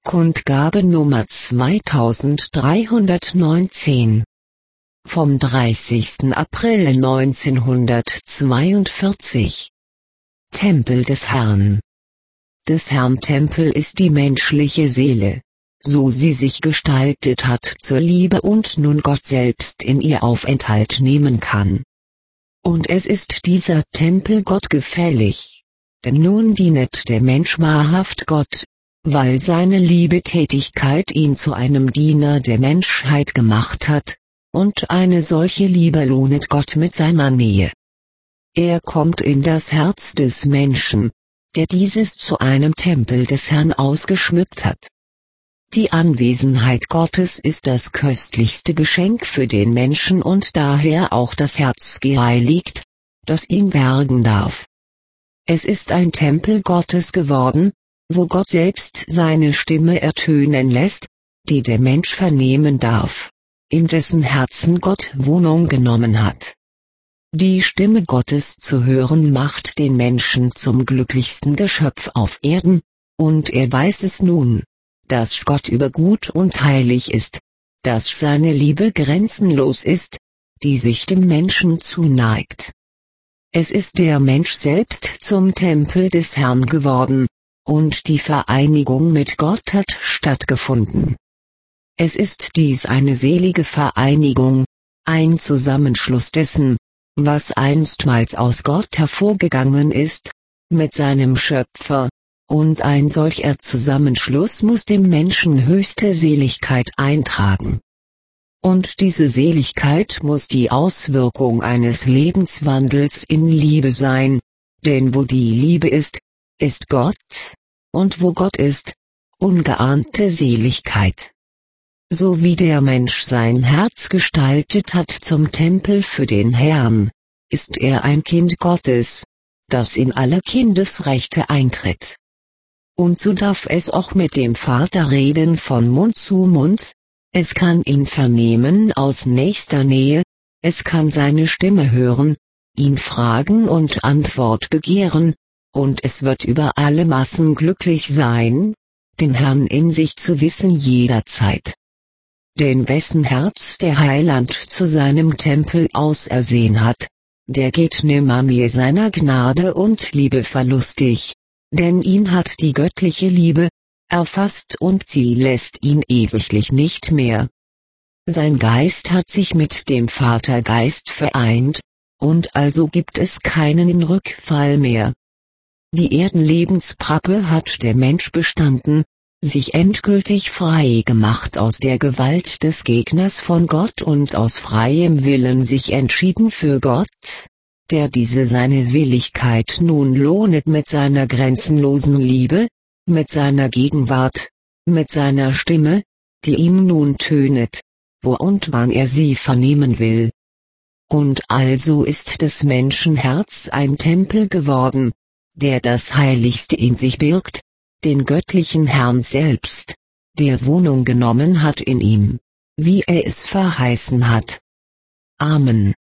Kundgabe Nummer 2319 vom 30. April 1942. Tempel des Herrn. Des Herrn Tempel ist die menschliche Seele, so sie sich gestaltet hat zur Liebe und nun Gott selbst in ihr Aufenthalt nehmen kann. Und es ist dieser Tempel Gott gefällig, denn nun dienet der Mensch wahrhaft Gott, weil seine Liebetätigkeit ihn zu einem Diener der Menschheit gemacht hat, und eine solche Liebe lohnet Gott mit seiner Nähe. Er kommt in das Herz des Menschen, der dieses zu einem Tempel des Herrn ausgeschmückt hat. Die Anwesenheit Gottes ist das köstlichste Geschenk für den Menschen und daher auch das Herz geheiligt, das ihn bergen darf. Es ist ein Tempel Gottes geworden, wo Gott selbst seine Stimme ertönen lässt, die der Mensch vernehmen darf, in dessen Herzen Gott Wohnung genommen hat. Die Stimme Gottes zu hören macht den Menschen zum glücklichsten Geschöpf auf Erden, und er weiß es nun, dass Gott übergut und heilig ist, dass seine Liebe grenzenlos ist, die sich dem Menschen zuneigt. Es ist der Mensch selbst zum Tempel des Herrn geworden, und die Vereinigung mit Gott hat stattgefunden. Es ist dies eine selige Vereinigung, ein Zusammenschluss dessen, was einstmals aus Gott hervorgegangen ist, mit seinem Schöpfer, und ein solcher Zusammenschluss muss dem Menschen höchste Seligkeit eintragen. Und diese Seligkeit muss die Auswirkung eines Lebenswandels in Liebe sein, denn wo die Liebe ist Gott, und wo Gott ist, ungeahnte Seligkeit. So wie der Mensch sein Herz gestaltet hat zum Tempel für den Herrn, ist er ein Kind Gottes, das in alle Kindesrechte eintritt. Und so darf es auch mit dem Vater reden von Mund zu Mund, es kann ihn vernehmen aus nächster Nähe, es kann seine Stimme hören, ihn fragen und Antwort begehren, und es wird über alle Massen glücklich sein, den Herrn in sich zu wissen jederzeit. Denn wessen Herz der Heiland zu seinem Tempel ausersehen hat, der geht nimmermehr seiner Gnade und Liebe verlustig, denn ihn hat die göttliche Liebe erfasst und sie lässt ihn ewiglich nicht mehr. Sein Geist hat sich mit dem Vatergeist vereint, und also gibt es keinen Rückfall mehr. Die Erdenlebensprappe hat der Mensch bestanden, sich endgültig frei gemacht aus der Gewalt des Gegners von Gott und aus freiem Willen sich entschieden für Gott, der diese seine Willigkeit nun lohnet mit seiner grenzenlosen Liebe, mit seiner Gegenwart, mit seiner Stimme, die ihm nun tönet, wo und wann er sie vernehmen will. Und also ist des Menschen Herz ein Tempel geworden, der das Heiligste in sich birgt, den göttlichen Herrn selbst, der Wohnung genommen hat in ihm, wie er es verheißen hat. Amen.